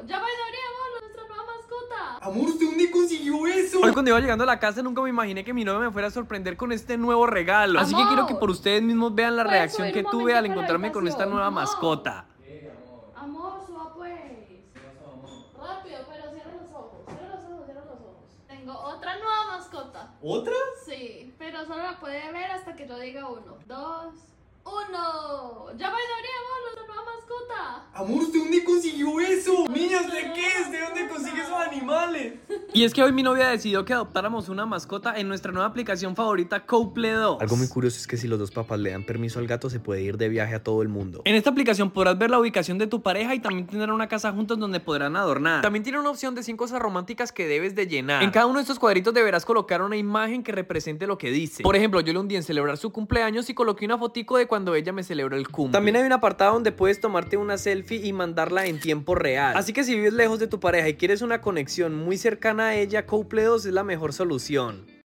¡Ya bailaríamos nuestra nueva mascota! Amor, ¿usted dónde consiguió eso? Hoy cuando iba llegando a la casa nunca me imaginé que mi novia me fuera a sorprender con este nuevo regalo. Así que Amor, quiero que por ustedes mismos vean la ¿puedes reacción subir que un tuve momento al para la encontrarme con esta habitación? nueva Amor. mascota. Amor, suba pues. Rápido, pero cierra los ojos. Cierra los ojos, cierra los ojos. Tengo otra nueva mascota. ¿Otra? Sí, pero solo la puede ver hasta que yo diga 1, 2, 1. ¡Ya bailaríamos nuestra nueva mascota! Amor, ¿usted dónde consiguió eso? Niñas, ¿de qué? ¿De dónde consigue esos animales? Y es que hoy mi novia decidió que adoptáramos una mascota en nuestra nueva aplicación favorita, Couple 2. Algo muy curioso es que si los dos papás le dan permiso al gato, se puede ir de viaje a todo el mundo. En esta aplicación podrás ver la ubicación de tu pareja y también tendrán una casa juntos donde podrán adornar. También tiene una opción de 100 cosas románticas que debes de llenar. En cada uno de estos cuadritos deberás colocar una imagen que represente lo que dice. Por ejemplo, yo le hundí en celebrar su cumpleaños y coloqué una fotico de cuando ella me celebró el cumple. También hay un apartado donde puedes tomarte una selfie y mandarla en tiempo real. Así que si vives lejos de tu pareja y quieres una conexión muy cercana a ella, Couple 2 es la mejor solución.